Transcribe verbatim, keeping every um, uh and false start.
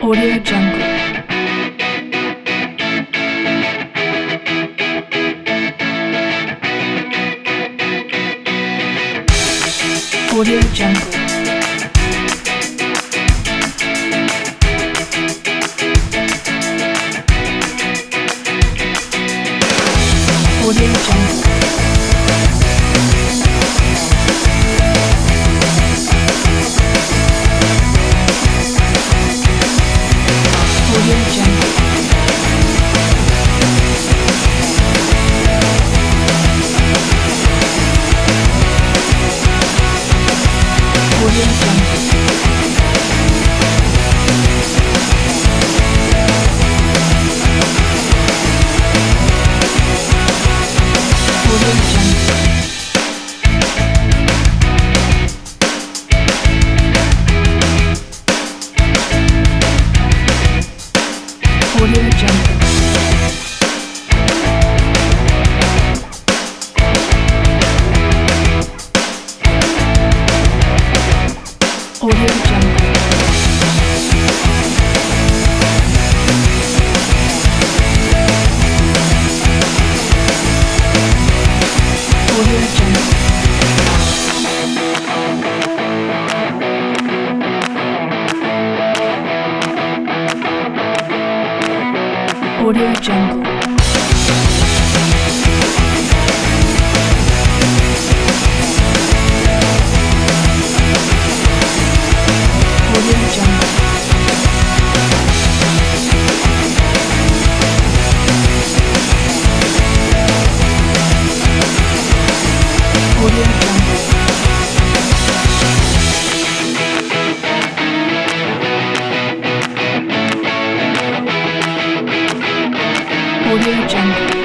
Audio Jungle. Audio Jungle. Audio Jungle. Audio Jungle. Audio Jungle. Audio Jungle. Audio Jungle. Audio Jungle. Audio Jungle. Audio Jungle. Audio Jungle. Audio Jungle. Audio Jungle.